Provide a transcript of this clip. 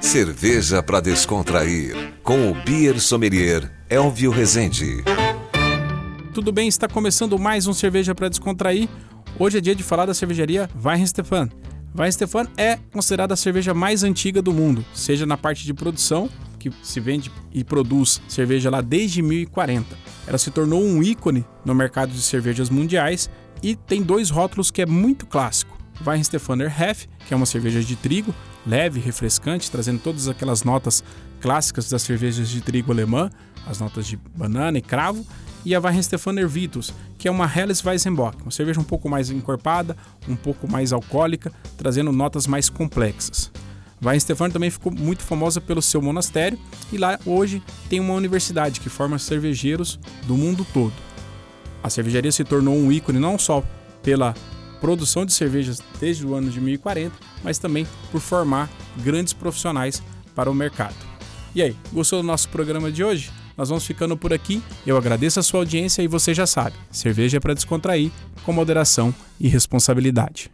Cerveja para descontrair, com o Beer Sommelier Elvio Rezende. Tudo bem, está começando mais um Cerveja para Descontrair. Hoje é dia de falar da cervejaria Weihenstephan. Weihenstephan é considerada a cerveja mais antiga do mundo, seja na parte de produção, que se vende e produz cerveja lá desde 1040. Ela se tornou um ícone no mercado de cervejas mundiais e tem dois rótulos que é muito clássico. Weihenstephaner Hef, que é uma cerveja de trigo, leve, refrescante, trazendo todas aquelas notas clássicas das cervejas de trigo alemã, as notas de banana e cravo, e a Weihenstephaner Vitus, que é uma Helles Weizenbock, uma cerveja um pouco mais encorpada, um pouco mais alcoólica, trazendo notas mais complexas. Weihenstephan também ficou muito famosa pelo seu monastério e lá hoje tem uma universidade que forma cervejeiros do mundo todo. A cervejaria se tornou um ícone não só pela produção de cervejas desde o ano de 1040, mas também por formar grandes profissionais para o mercado. E aí, gostou do nosso programa de hoje? Nós vamos ficando por aqui. Eu agradeço a sua audiência e você já sabe, cerveja é para descontrair, com moderação e responsabilidade.